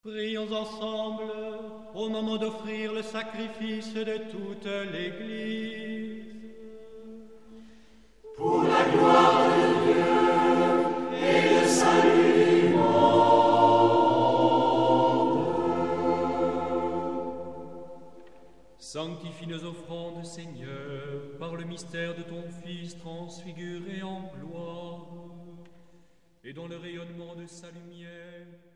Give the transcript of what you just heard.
Prions ensemble au moment d'offrir le sacrifice de toute l'Église. Pour la gloire de Dieu et le salut du monde. Sanctifie nos offrandes, Seigneur, par le mystère de ton Fils transfiguré en gloire, et dans le rayonnement de sa lumière,